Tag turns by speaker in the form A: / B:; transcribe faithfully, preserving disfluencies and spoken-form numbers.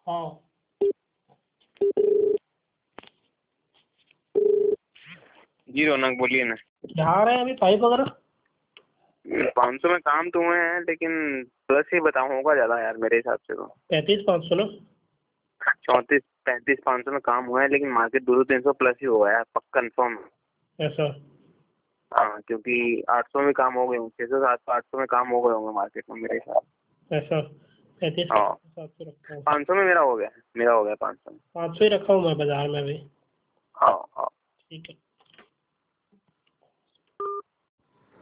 A: हाँ
B: जी रौनक बोलिए ना।
A: क्या आ रहे हैं अभी पाइप वगैरह?
B: पाँच सौ में काम तो हुए हैं लेकिन प्लस ही बताऊँ होगा ज़्यादा यार मेरे हिसाब से तो।
A: पैंतीस पाँच सौ ना?
B: चौंतीस पैंतीस पाँच सौ में काम हुआ है लेकिन मार्केट दो सौ तीन सौ प्लस ही होगा यार, पक्का कंफर्म।
A: ऐसा?
B: हाँ क्योंकि आठ सौ में काम हो गए होंगे, छः सौ सात सौ आठ सौ में काम हो गए होंगे मार्केट में मेरे हिसाब से।
A: ऐसा? पैंतीस
B: हाँ
A: सात सौ रखा हूँ।
B: पाँच सौ में मेरा हो गया मेरा हो गया पाँच सौ में।
A: पाँच सौ ही रखा हूँ मैं बाजार में अभी।
B: हाँ हाँ
A: ठीक है।